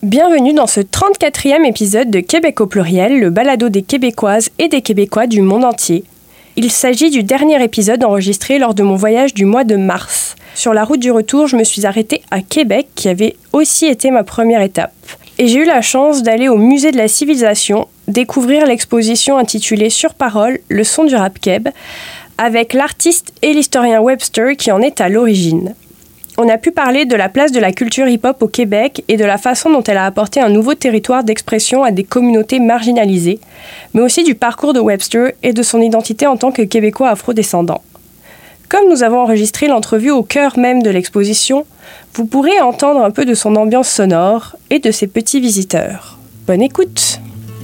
Bienvenue dans ce 34e épisode de Québec au pluriel, le balado des Québécoises et des Québécois du monde entier. Il s'agit du dernier épisode enregistré lors de mon voyage du mois de mars. Sur la route du retour, je me suis arrêtée à Québec, qui avait aussi été ma première étape. Et j'ai eu la chance d'aller au Musée de la Civilisation, découvrir l'exposition intitulée Sur parole, le son du rap keb, avec l'artiste et l'historien Webster qui en est à l'origine. On a pu parler de la place de la culture hip-hop au Québec et de la façon dont elle a apporté un nouveau territoire d'expression à des communautés marginalisées, mais aussi du parcours de Webster et de son identité en tant que Québécois afrodescendant. Comme nous avons enregistré l'entrevue au cœur même de l'exposition, vous pourrez entendre un peu de son ambiance sonore et de ses petits visiteurs. Bonne écoute!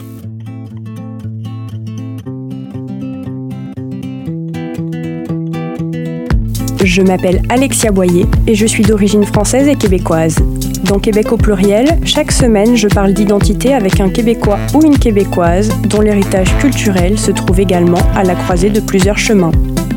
Je m'appelle Alexia Boyer et je suis d'origine française et québécoise. Dans Québec au pluriel, chaque semaine, je parle d'identité avec un Québécois ou une Québécoise dont l'héritage culturel se trouve également à la croisée de plusieurs chemins.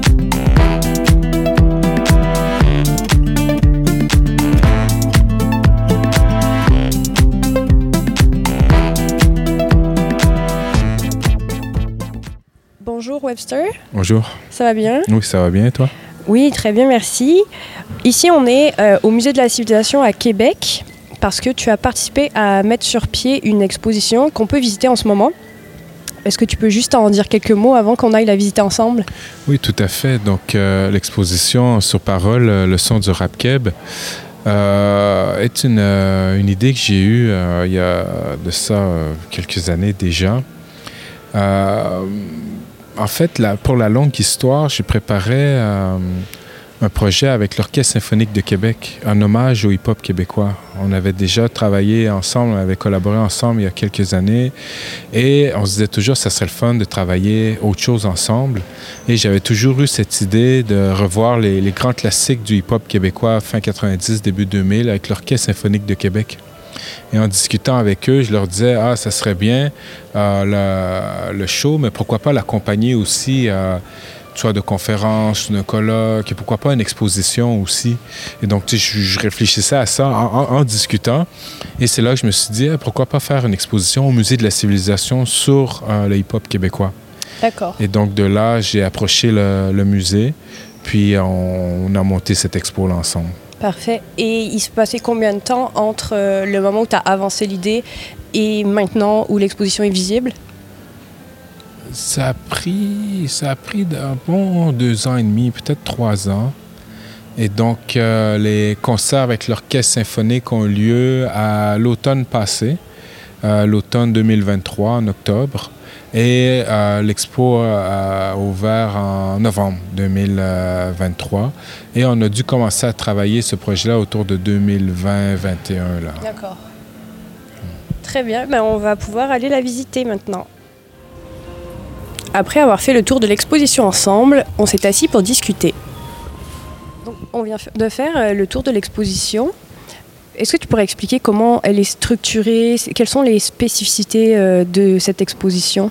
Bonjour Webster. Bonjour. Ça va bien? Oui, ça va bien et toi? Oui, très bien, merci. Ici, on est au Musée de la Civilisation à Québec parce que tu as participé à mettre sur pied une exposition qu'on peut visiter en ce moment. Est-ce que tu peux juste en dire quelques mots avant qu'on aille la visiter ensemble? Oui, tout à fait. Donc, l'exposition Sur parole, le son du rap keb, est une idée que j'ai eue il y a de ça quelques années déjà. En fait, pour la longue histoire, j'ai préparé un projet avec l'Orchestre symphonique de Québec, en hommage au hip-hop québécois. On avait déjà travaillé ensemble, on avait collaboré ensemble il y a quelques années et on se disait toujours que ça serait le fun de travailler autre chose ensemble. Et j'avais toujours eu cette idée de revoir les grands classiques du hip-hop québécois fin 90, début 2000 avec l'Orchestre symphonique de Québec. Et en discutant avec eux, je leur disais, ça serait bien le show, mais pourquoi pas l'accompagner aussi, soit de conférences, d'un colloque, et pourquoi pas une exposition aussi. Et donc, je réfléchissais à ça en discutant. Et c'est là que je me suis dit, pourquoi pas faire une exposition au Musée de la Civilisation sur le hip-hop québécois. D'accord. Et donc, de là, j'ai approché le musée, puis on a monté cette expo-là ensemble. Parfait. Et il se passait combien de temps entre le moment où tu as avancé l'idée et maintenant où l'exposition est visible? Ça a pris un bon 2 ans et demi, peut-être 3 ans. Et donc, les concerts avec l'Orchestre symphonique ont eu lieu à l'automne passé, l'automne 2023, en octobre. Et l'expo a ouvert en novembre 2023. Et on a dû commencer à travailler ce projet-là autour de 2020-2021. D'accord. Très bien. On va pouvoir aller la visiter maintenant. Après avoir fait le tour de l'exposition ensemble, on s'est assis pour discuter. Donc, on vient de faire le tour de l'exposition. Est-ce que tu pourrais expliquer comment elle est structurée? Quelles sont les spécificités de cette exposition?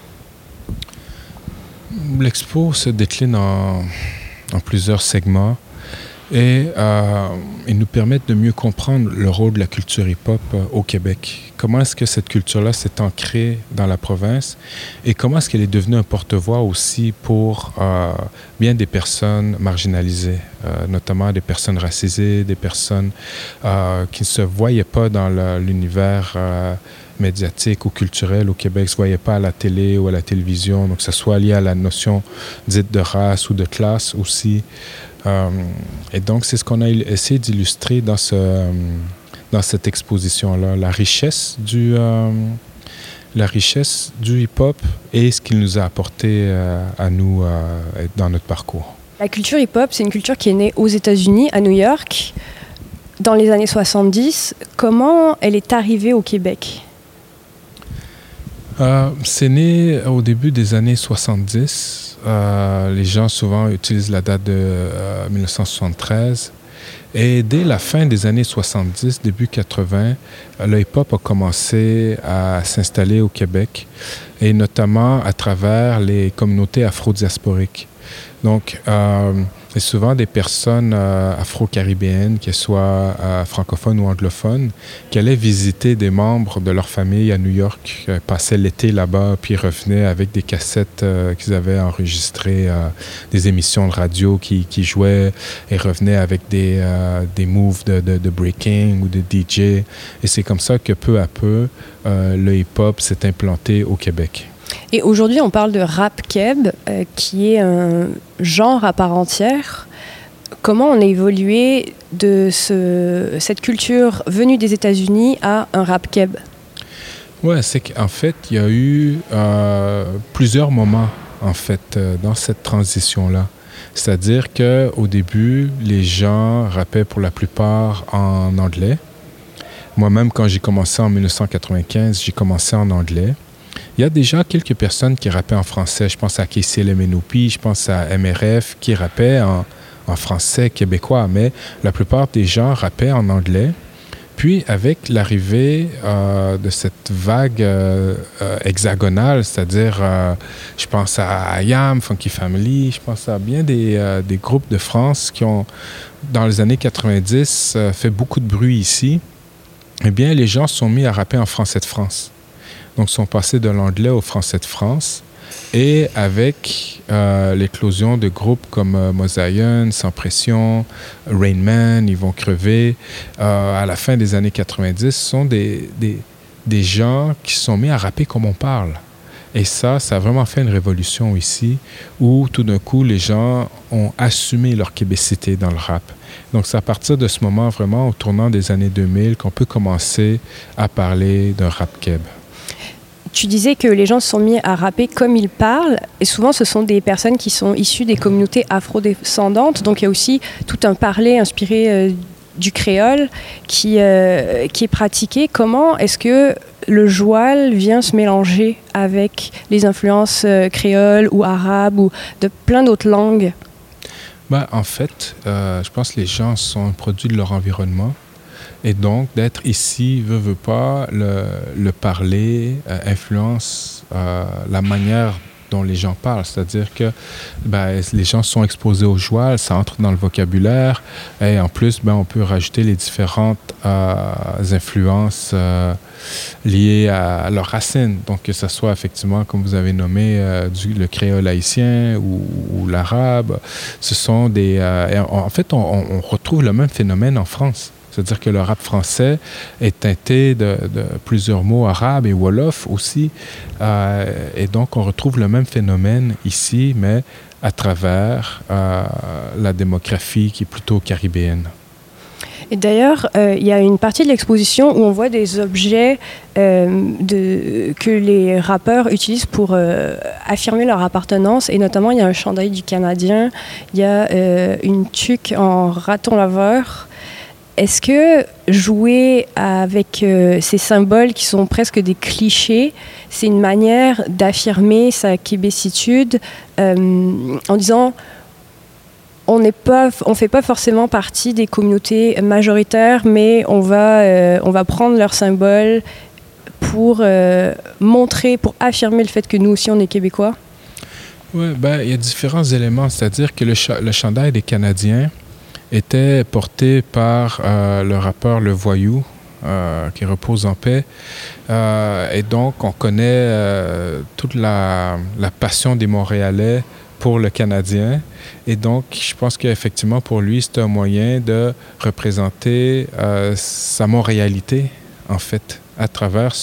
L'expo se décline en plusieurs segments et ils nous permettent de mieux comprendre le rôle de la culture hip-hop au Québec. Comment est-ce que cette culture-là s'est ancrée dans la province et comment est-ce qu'elle est devenue un porte-voix aussi pour bien des personnes marginalisées, notamment des personnes racisées, des personnes qui ne se voyaient pas dans l'univers médiatique ou culturel au Québec, ne se voyaient pas à la télé ou à la télévision, donc que ce soit lié à la notion dite de race ou de classe aussi. Et donc, c'est ce qu'on a essayé d'illustrer dans cette exposition-là, la richesse du hip-hop et ce qu'il nous a apporté à nous dans notre parcours. La culture hip-hop, c'est une culture qui est née aux États-Unis, à New York, dans les années 70. Comment elle est arrivée au Québec? C'est né au début des années 70. Les gens souvent utilisent la date de 1973. Et dès la fin des années 70, début 80, le hip-hop a commencé à s'installer au Québec, et notamment à travers les communautés afro-diasporiques. Donc, C'est souvent des personnes afro-caribéennes, qu'elles soient francophones ou anglophones, qui allaient visiter des membres de leur famille à New York, passaient l'été là-bas, puis revenaient avec des cassettes qu'ils avaient enregistrées, des émissions de radio qui jouaient, et revenaient avec des moves de breaking ou de DJ. Et c'est comme ça que peu à peu, le hip-hop s'est implanté au Québec. Et aujourd'hui, on parle de rap keb, qui est un genre à part entière. Comment on a évolué de cette culture venue des États-Unis à un rap keb? Ouais, c'est qu'en fait, il y a eu plusieurs moments, en fait, dans cette transition-là. C'est-à-dire qu'au début, les gens rappaient pour la plupart en anglais. Moi-même, quand j'ai commencé en 1995, j'ai commencé en anglais. Il y a déjà quelques personnes qui rappaient en français. Je pense à KCLMNOP, je pense à MRF, qui rappaient en français québécois, mais la plupart des gens rappaient en anglais. Puis, avec l'arrivée de cette vague hexagonale, c'est-à-dire, je pense à IAM, Funky Family, je pense à bien des groupes de France qui ont, dans les années 90, fait beaucoup de bruit ici, eh bien, les gens se sont mis à rapper en français de France. Donc, sont passés de l'anglais au français de France. Et avec l'éclosion de groupes comme Mosaïen, Sans Pression, Rain Man, Ils vont crever, à la fin des années 90, ce sont des gens qui se sont mis à rapper comme on parle. Et ça a vraiment fait une révolution ici, où tout d'un coup, les gens ont assumé leur québécité dans le rap. Donc, c'est à partir de ce moment, vraiment, au tournant des années 2000, qu'on peut commencer à parler d'un rap keb. Tu disais que les gens se sont mis à rapper comme ils parlent, et souvent ce sont des personnes qui sont issues des communautés afrodescendantes, donc il y a aussi tout un parler inspiré du créole qui est pratiqué. Comment est-ce que le joual vient se mélanger avec les influences créoles ou arabes ou de plein d'autres langues? Ben, en fait, je pense que les gens sont un produit de leur environnement. Et donc, d'être ici, veut pas, le parler influence la manière dont les gens parlent. C'est-à-dire que les gens sont exposés au joual, ça entre dans le vocabulaire. Et en plus, on peut rajouter les différentes influences liées à leurs racines. Donc, que ce soit effectivement, comme vous avez nommé, le créole haïtien ou l'arabe. Ce sont en fait, on retrouve le même phénomène en France. C'est-à-dire que le rap français est teinté de plusieurs mots arabes et wolof aussi. Et donc, on retrouve le même phénomène ici, mais à travers la démographie qui est plutôt caribéenne. Et d'ailleurs, il y a une partie de l'exposition où on voit des objets que les rappeurs utilisent pour affirmer leur appartenance. Et notamment, il y a un chandail du Canadien, il y a une tuque en raton laveur. Est-ce que jouer avec ces symboles qui sont presque des clichés, c'est une manière d'affirmer sa québécitude en disant on fait pas forcément partie des communautés majoritaires, mais on va prendre leurs symboles pour montrer, pour affirmer le fait que nous aussi on est québécois? Oui, il y a différents éléments, c'est-à-dire que le chandail des Canadiens était porté par le rappeur Le Voyou, qui repose en paix. Et donc, on connaît toute la passion des Montréalais pour le Canadien. Et donc, je pense qu'effectivement, pour lui, c'est un moyen de représenter sa montréalité, en fait, à travers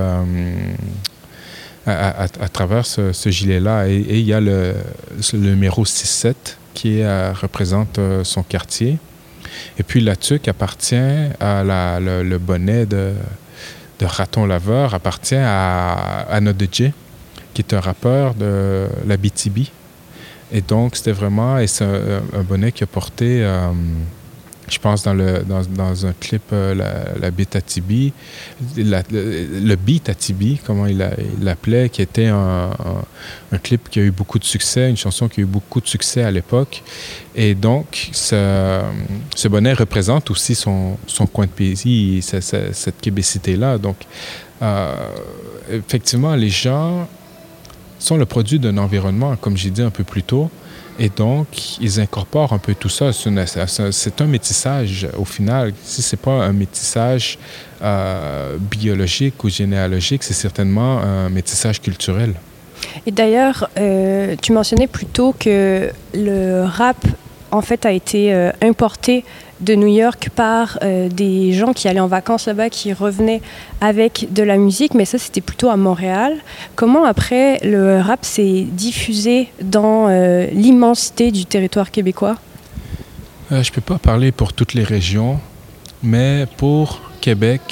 ce gilet-là. Et il y a le numéro 6-7 qui représente son quartier. Et puis la tuque appartient à le bonnet de raton laveur appartient à Anodje, qui est un rappeur de l'Abitibi. Et donc c'était vraiment c'est un bonnet qui a porté, je pense dans un clip, la Beat Atibi, le Beat Atibi, comment il l'appelait, qui était un clip qui a eu beaucoup de succès, une chanson qui a eu beaucoup de succès à l'époque. Et donc, ce bonnet représente aussi son coin de pays, cette québécité-là. Donc, effectivement, les gens sont le produit d'un environnement, comme j'ai dit un peu plus tôt. Et donc, ils incorporent un peu tout ça. C'est un métissage, au final. Si ce n'est pas un métissage biologique ou généalogique, c'est certainement un métissage culturel. Et d'ailleurs, tu mentionnais plus tôt que le rap, en fait, a été importé de New York par des gens qui allaient en vacances là-bas, qui revenaient avec de la musique, mais ça, c'était plutôt à Montréal. Comment, après, le rap s'est diffusé dans l'immensité du territoire québécois? Je ne peux pas parler pour toutes les régions, mais pour Québec,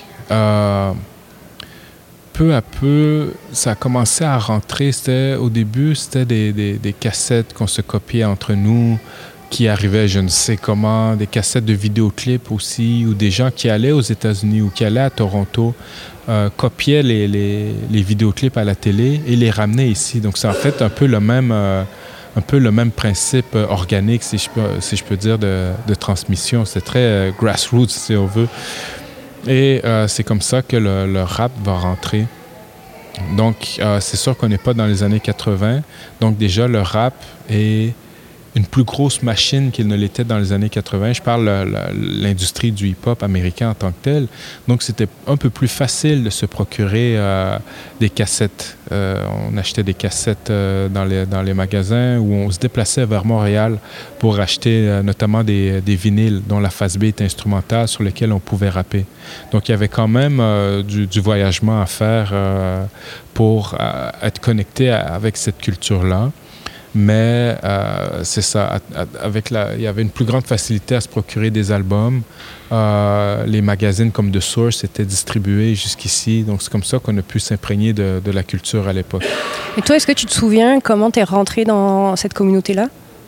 peu à peu, ça a commencé à rentrer. Au début, c'était des cassettes qu'on se copiait entre nous, qui arrivaient je ne sais comment, des cassettes de vidéoclips aussi, ou des gens qui allaient aux États-Unis ou qui allaient à Toronto, copiaient les vidéoclips à la télé et les ramenaient ici. Donc c'est en fait un peu le même principe organique, si je peux dire, de transmission. C'est très grassroots, si on veut. Et c'est comme ça que le rap va rentrer. Donc, c'est sûr qu'on n'est pas dans les années 80. Donc, déjà, le rap est une plus grosse machine qu'il ne l'était dans les années 80. Je parle de l'industrie du hip-hop américain en tant que tel. Donc, c'était un peu plus facile de se procurer des cassettes. On achetait des cassettes dans les magasins où on se déplaçait vers Montréal pour acheter notamment des vinyles dont la face B est instrumentale sur lesquels on pouvait rapper. Donc, il y avait quand même du voyagement à faire pour être connecté avec cette culture-là. Mais c'est ça, il y avait une plus grande facilité à se procurer des albums. Les magazines comme The Source étaient distribués jusqu'ici. Donc c'est comme ça qu'on a pu s'imprégner de la culture à l'époque. Et toi, est-ce que tu te souviens comment tu es rentré dans cette communauté-là?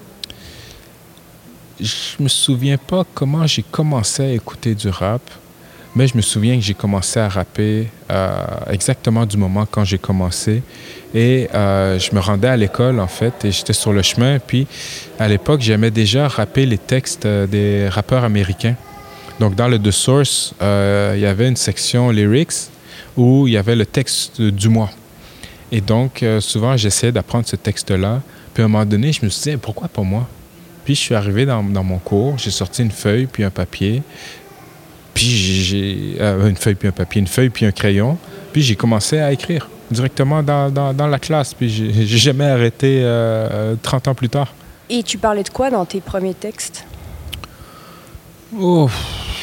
Je me souviens pas comment j'ai commencé à écouter du rap. Mais je me souviens que j'ai commencé à rapper exactement du moment quand j'ai commencé. Et je me rendais à l'école, en fait, et j'étais sur le chemin. Puis, à l'époque, j'aimais déjà rapper les textes des rappeurs américains. Donc, dans le The Source, il y avait une section lyrics où il y avait le texte du mois. Et donc, souvent, j'essayais d'apprendre ce texte-là. Puis, à un moment donné, je me suis dit, pourquoi pas moi? Puis, je suis arrivé dans mon cours, j'ai sorti une feuille puis un papier. Puis j'ai une feuille puis un papier, une feuille puis un crayon. Puis j'ai commencé à écrire directement dans la classe. Puis j'ai jamais arrêté 30 ans plus tard. Et tu parlais de quoi dans tes premiers textes? Oh,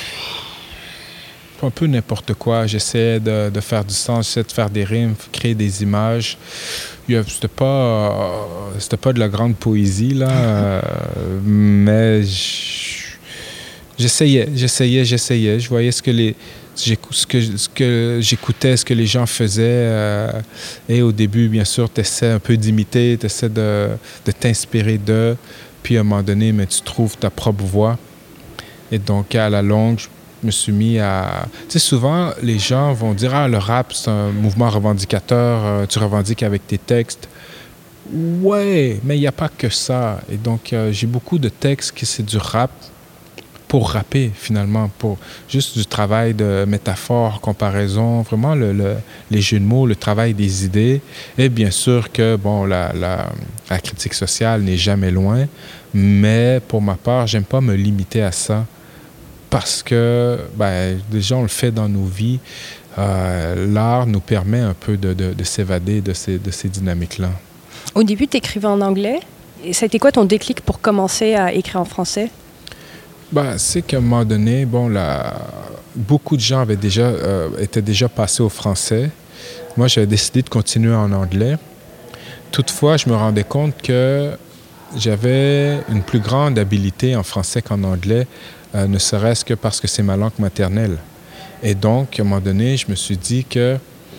un peu n'importe quoi. J'essayais de faire du sens, j'essayais de faire des rimes, créer des images. C'était pas de la grande poésie, là. Mais j'essayais. Je voyais ce que j'écoutais, ce que les gens faisaient. Et au début, bien sûr, tu essaies un peu d'imiter, tu essaies de t'inspirer d'eux. Puis à un moment donné, mais tu trouves ta propre voix. Et donc, à la longue, je me suis mis à... Tu sais, souvent, les gens vont dire « Ah, le rap, c'est un mouvement revendicateur, tu revendiques avec tes textes. » Ouais, mais il n'y a pas que ça. Et donc, j'ai beaucoup de textes qui c'est du rap, pour rapper, finalement, pour juste du travail de métaphore, comparaison, vraiment les jeux de mots, le travail des idées. Et bien sûr que, bon, la critique sociale n'est jamais loin, mais pour ma part, j'aime pas me limiter à ça parce que, déjà, on le fait dans nos vies. L'art nous permet un peu de s'évader de ces dynamiques-là. Au début, tu écrivais en anglais. Et ça a été quoi ton déclic pour commencer à écrire en français? C'est qu'à un moment donné, beaucoup de gens étaient déjà passés au français. Moi, j'avais décidé de continuer en anglais. Toutefois, je me rendais compte que j'avais une plus grande habileté en français qu'en anglais, ne serait-ce que parce que c'est ma langue maternelle. Et donc, à un moment donné, je me suis dit que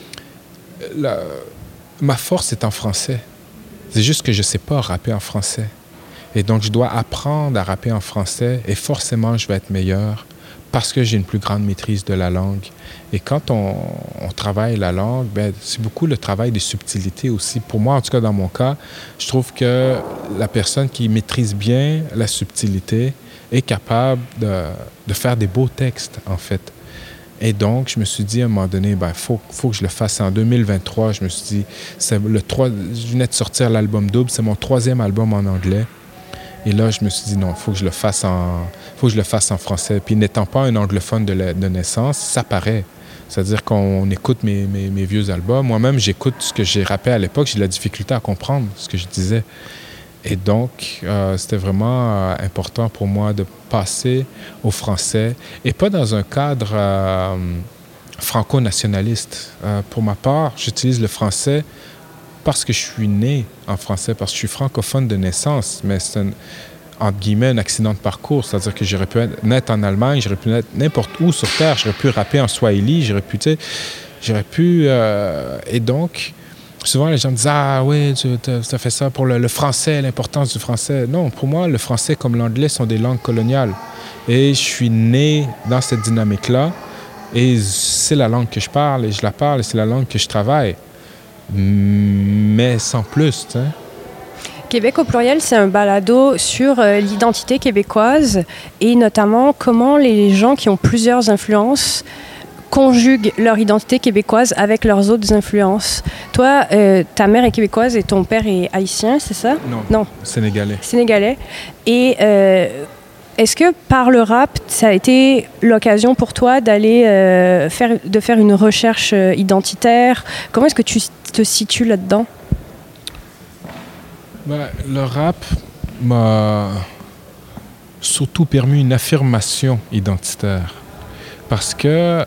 ma force est en français. C'est juste que je ne sais pas rapper en français. Et donc, je dois apprendre à rapper en français et forcément, je vais être meilleur parce que j'ai une plus grande maîtrise de la langue. Et quand on travaille la langue, c'est beaucoup le travail des subtilités aussi. Pour moi, en tout cas, dans mon cas, je trouve que la personne qui maîtrise bien la subtilité est capable de faire des beaux textes, en fait. Et donc, je me suis dit à un moment donné, faut que je le fasse en 2023. Je me suis dit, je venais de sortir l'album Double, c'est mon 3e album en anglais. Et là, je me suis dit, non, il faut que je le fasse en français. Puis n'étant pas un anglophone de naissance, ça paraît. C'est-à-dire qu'on écoute mes vieux albums. Moi-même, j'écoute ce que j'ai rappé à l'époque. J'ai de la difficulté à comprendre ce que je disais. Et donc, c'était vraiment important pour moi de passer au français et pas dans un cadre franco-nationaliste. Pour ma part, j'utilise le français parce que je suis né en français, parce que je suis francophone de naissance, mais c'est entre guillemets, un accident de parcours. C'est-à-dire que j'aurais pu naître en Allemagne, j'aurais pu naître n'importe où sur Terre, j'aurais pu rapper en Swahili, et donc, souvent, les gens me disent « Ah oui, tu as fait ça pour le français, l'importance du français. » Non, pour moi, le français comme l'anglais sont des langues coloniales. Et je suis né dans cette dynamique-là. Et c'est la langue que je parle, et je la parle, et c'est la langue que je travaille. Mais sans plus, tu sais. Québec au pluriel, c'est un balado sur l'identité québécoise et notamment comment les gens qui ont plusieurs influences conjuguent leur identité québécoise avec leurs autres influences. Toi, ta mère est québécoise et ton père est haïtien, c'est ça? Non. Sénégalais. Sénégalais. Et est-ce que par le rap, ça a été l'occasion pour toi d'aller faire une recherche identitaire? Comment est-ce que tu te situes là-dedans? Le rap m'a surtout permis une affirmation identitaire. Parce que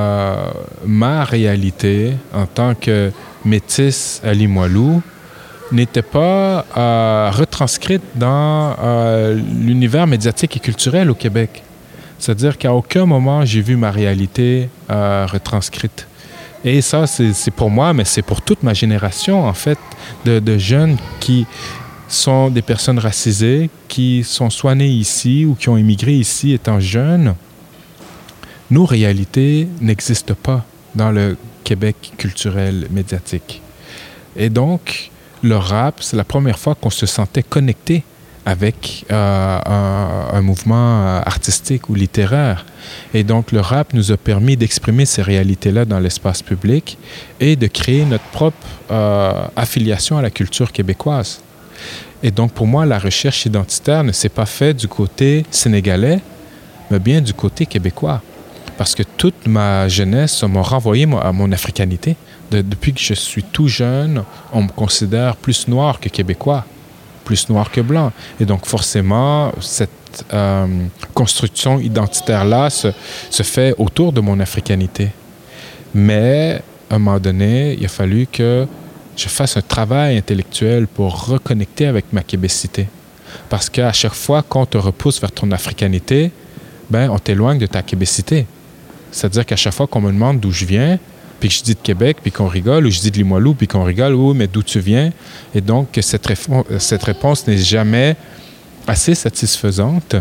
ma réalité en tant que métisse à Limoilou n'était pas retranscrite dans l'univers médiatique et culturel au Québec. C'est-à-dire qu'à aucun moment j'ai vu ma réalité retranscrite. Et ça, c'est pour moi, mais c'est pour toute ma génération, en fait, de jeunes qui sont des personnes racisées, qui sont soit nées ici ou qui ont immigré ici étant jeunes. Nos réalités n'existent pas dans le Québec culturel médiatique. Et donc, le rap, c'est la première fois qu'on se sentait connecté avec un mouvement artistique ou littéraire. Et donc, le rap nous a permis d'exprimer ces réalités-là dans l'espace public et de créer notre propre affiliation à la culture québécoise. Et donc, pour moi, la recherche identitaire ne s'est pas faite du côté sénégalais, mais bien du côté québécois. Parce que toute ma jeunesse m'a renvoyé à mon africanité. Depuis que je suis tout jeune, on me considère plus noir que québécois, plus noir que blanc. Et donc, forcément, cette construction identitaire-là se fait autour de mon africanité. Mais, à un moment donné, il a fallu que je fasse un travail intellectuel pour reconnecter avec ma québécité. Parce qu'à chaque fois qu'on te repousse vers ton africanité, on t'éloigne de ta québécité. C'est-à-dire qu'à chaque fois qu'on me demande d'où je viens, puis que je dis de Québec, puis qu'on rigole, ou je dis de Limoilou, puis qu'on rigole, oui, mais d'où tu viens? Et donc, cette réponse n'est jamais assez satisfaisante.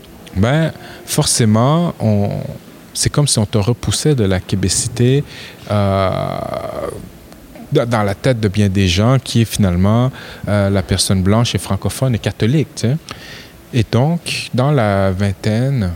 Forcément, c'est comme si on te repoussait de la québécité dans la tête de bien des gens, qui est finalement la personne blanche et francophone et catholique, tu sais. Et donc, dans la vingtaine,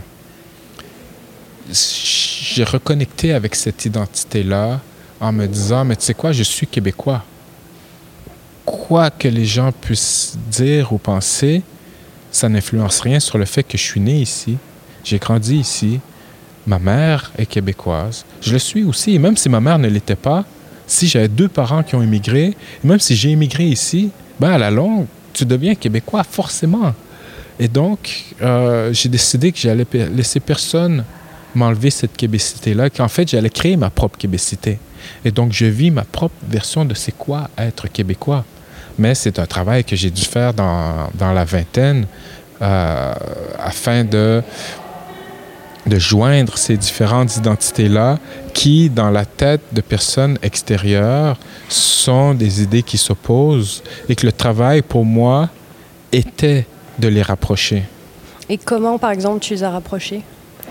j'ai reconnecté avec cette identité-là en me disant, mais tu sais quoi, je suis québécois. Quoi que les gens puissent dire ou penser, ça n'influence rien sur le fait que je suis né ici, j'ai grandi ici, ma mère est québécoise, je le suis aussi, et même si ma mère ne l'était pas, si j'avais 2 parents qui ont immigré, et même si j'ai immigré ici, à la longue, tu deviens québécois, forcément. Et donc, j'ai décidé que j'allais laisser personne m'enlever cette québécité-là, qu'en fait, j'allais créer ma propre québécité. Et donc, je vis ma propre version de c'est quoi être québécois. Mais c'est un travail que j'ai dû faire dans la vingtaine afin de joindre ces différentes identités-là qui, dans la tête de personnes extérieures, sont des idées qui s'opposent et que le travail, pour moi, était de les rapprocher. Et comment, par exemple, tu les as rapprochés?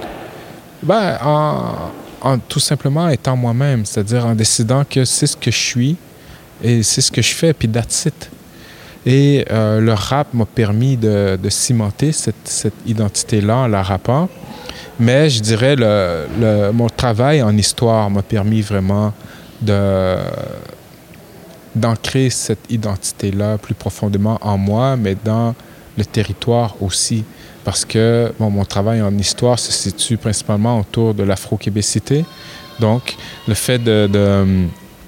En tout simplement étant moi-même, c'est-à-dire en décidant que c'est ce que je suis et c'est ce que je fais, puis that's it. Et le rap m'a permis de cimenter cette identité-là en la rappant, Mais je dirais mon travail en histoire m'a permis vraiment d'ancrer cette identité-là plus profondément en moi, mais dans le territoire aussi. Parce que mon travail en histoire se situe principalement autour de l'afro-québécité. Donc, le fait de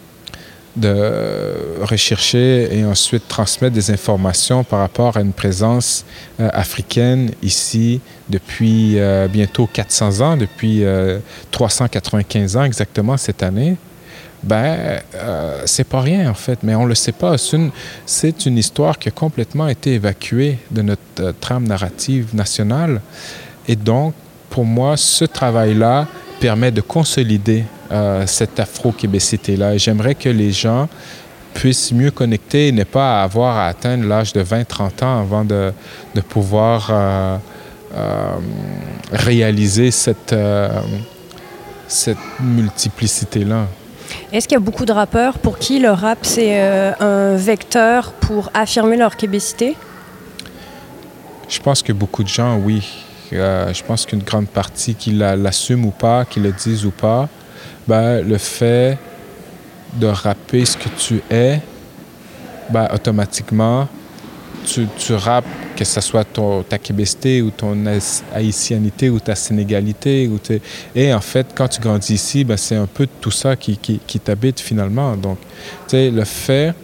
rechercher et ensuite transmettre des informations par rapport à une présence africaine ici depuis bientôt 400 ans, depuis 395 ans exactement cette année, c'est pas rien en fait, mais on le sait pas. C'est une histoire qui a complètement été évacuée de notre trame narrative nationale. Et donc, pour moi, ce travail-là permet de consolider cette afro-québécité-là. Et j'aimerais que les gens puissent mieux connecter et ne pas avoir à atteindre l'âge de 20-30 ans avant de pouvoir réaliser cette multiplicité-là. Est-ce qu'il y a beaucoup de rappeurs pour qui le rap, c'est un vecteur pour affirmer leur québécité? Je pense que beaucoup de gens, oui. Je pense qu'une grande partie qui l'assument ou pas, qui le disent ou pas, le fait de rapper ce que tu es, automatiquement, tu rappes, que ce soit ta québécité ou ton haïtianité ou ta sénégalité. Et en fait, quand tu grandis ici, c'est un peu tout ça qui t'habite finalement. Donc, tu sais, le fait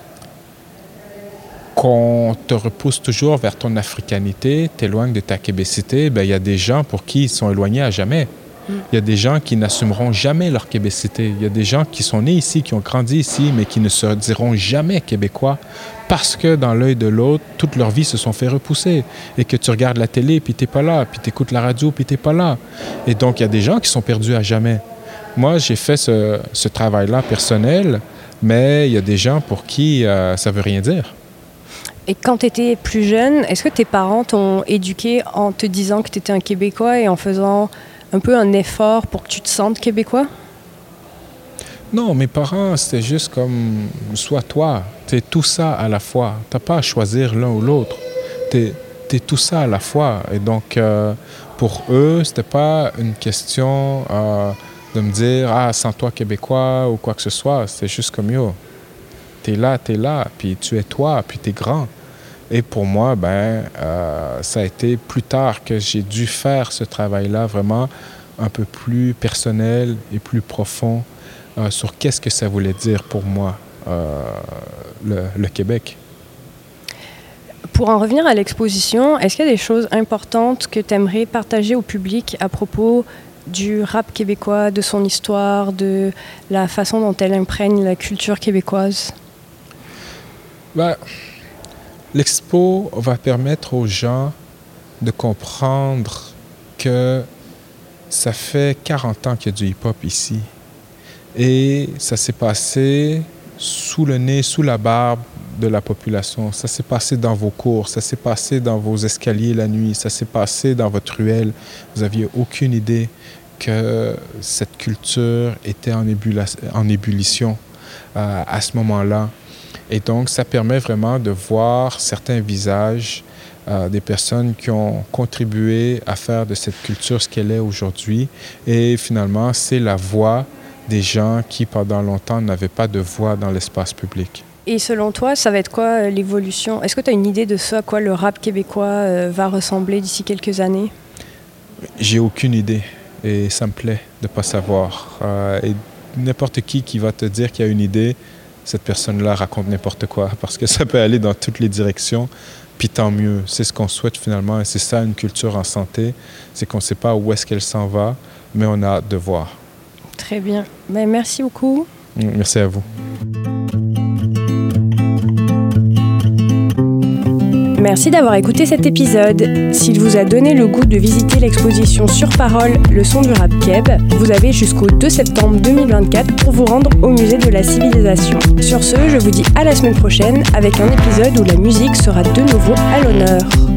qu'on te repousse toujours vers ton africanité, t'éloigne de ta québécité, il y a des gens pour qui ils sont éloignés à jamais. Il y a des gens qui n'assumeront jamais leur québécité. Il y a des gens qui sont nés ici, qui ont grandi ici, mais qui ne se diront jamais québécois parce que dans l'œil de l'autre, toute leur vie se sont fait repousser. Et que tu regardes la télé, puis t'es pas là, puis t'écoutes la radio, puis t'es pas là. Et donc, il y a des gens qui sont perdus à jamais. Moi, j'ai fait ce travail-là personnel, mais il y a des gens pour qui ça veut rien dire. Et quand tu étais plus jeune, est-ce que tes parents t'ont éduqué en te disant que tu étais un Québécois et en faisant un peu un effort pour que tu te sentes québécois? Non, mes parents, c'était juste comme, sois toi. T'es tout ça à la fois. T'as pas à choisir l'un ou l'autre. T'es tout ça à la fois. Et donc, pour eux, c'était pas une question de me dire, sens-toi québécois ou quoi que ce soit. C'était juste comme, yo, t'es là, puis tu es toi, puis t'es grand. Et pour moi, ça a été plus tard que j'ai dû faire ce travail-là vraiment un peu plus personnel et plus profond sur qu'est-ce que ça voulait dire pour moi, le Québec. Pour en revenir à l'exposition, est-ce qu'il y a des choses importantes que tu aimerais partager au public à propos du rap québécois, de son histoire, de la façon dont elle imprègne la culture québécoise? L'expo va permettre aux gens de comprendre que ça fait 40 ans qu'il y a du hip-hop ici. Et ça s'est passé sous le nez, sous la barbe de la population. Ça s'est passé dans vos cours, ça s'est passé dans vos escaliers la nuit, ça s'est passé dans votre ruelle. Vous n'aviez aucune idée que cette culture était en ébullition à ce moment-là. Et donc, ça permet vraiment de voir certains visages des personnes qui ont contribué à faire de cette culture ce qu'elle est aujourd'hui. Et finalement, c'est la voix des gens qui, pendant longtemps, n'avaient pas de voix dans l'espace public. Et selon toi, ça va être quoi l'évolution? Est-ce que tu as une idée de ce à quoi le rap québécois va ressembler d'ici quelques années? J'ai aucune idée et ça me plaît de ne pas savoir. Et n'importe qui va te dire qu'il y a une idée, cette personne-là raconte n'importe quoi parce que ça peut aller dans toutes les directions, puis tant mieux. C'est ce qu'on souhaite finalement et c'est ça une culture en santé, c'est qu'on ne sait pas où est-ce qu'elle s'en va, mais on a hâte de voir. Très bien. Merci beaucoup. Merci à vous. Merci d'avoir écouté cet épisode. S'il vous a donné le goût de visiter l'exposition Sur Parole, le son du rap keb, vous avez jusqu'au 2 septembre 2024 pour vous rendre au musée de la civilisation. Sur ce, je vous dis à la semaine prochaine avec un épisode où la musique sera de nouveau à l'honneur.